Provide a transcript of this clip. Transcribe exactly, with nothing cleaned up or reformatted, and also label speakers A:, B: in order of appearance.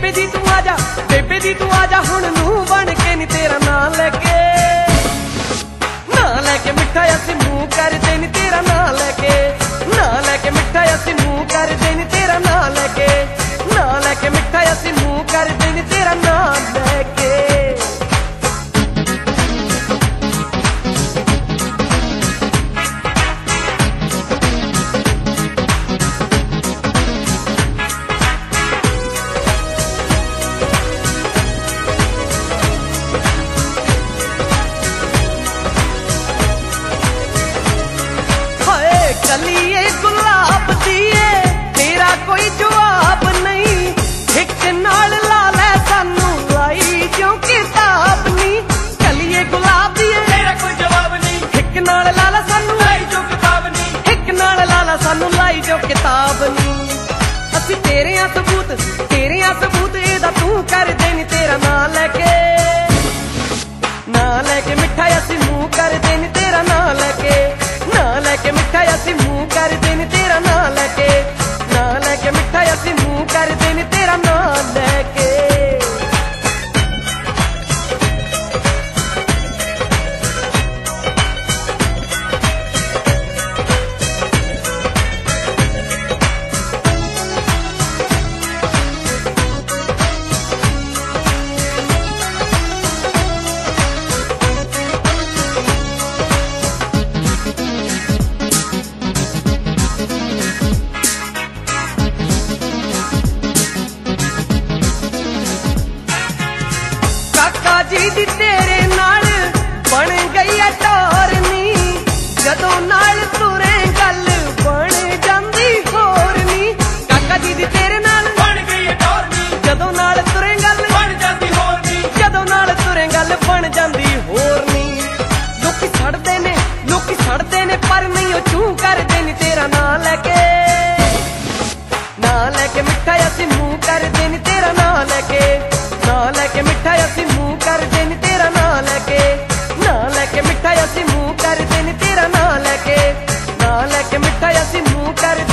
A: बेबे दी तू आजा बेबे दी तू आजा हुण नूं बन के नी तेरा नां लेके नां लेके मिठा असीं मूंह कर दे नी तेरा नां लेके नां लेके मिठा असीं मूंह कर दे नी तेरा नां लेके नां लेके मिठा असीं मूंह कर दे नी तेरा नां लेके। कलिए गुलाब दिए तेरा कोई जवाब नहीं, हिक नाल ला लै सानू लाई जो किताब नहीं। कलिए गुलाब दिए तेरा कोई जवाब नहीं, हिक नाल ला लै सानू लाई जो किताब नहीं, हिक नाल ला लै सानू लाई जो किताब नहीं। असी तेरे आ सबूत तेरे आ सबूत एदा तू कर दे नी तेरा नां लेके नां लेके मिठा असी मूंह कर दे नी तेरा नां लेके नां लेके मिठा असी मूंह कर दे नी तेरा नां लेके नां लेके मिठा असी मूंह कर दे नी तेरा नां लेके। जी दी तेरे नाल बन गई है टोरनी, जदों नाल तुरे गल बन जांदी होर नी। काका जी दी तेरे नाल बन गई है टोरनी, जदों नाल तुरे गल बन जांदी होर नी, जदों नाल तुरे गल बन जांदी होर नी। लोकी सड़दे ने लोकी सड़दे ने पर नहीं ओ चूं कर दे नी तेरा नां लेके नां लेके मिठा असी मूंह कर दे नी तेरा नां लेके नां लेके मिठा असी मूंह कर दे नी तेरा नां लेके नां लेके मिठा असी मूंह कर दे नी तेरा नां लेके नां लेके मिठा असी मूंह कर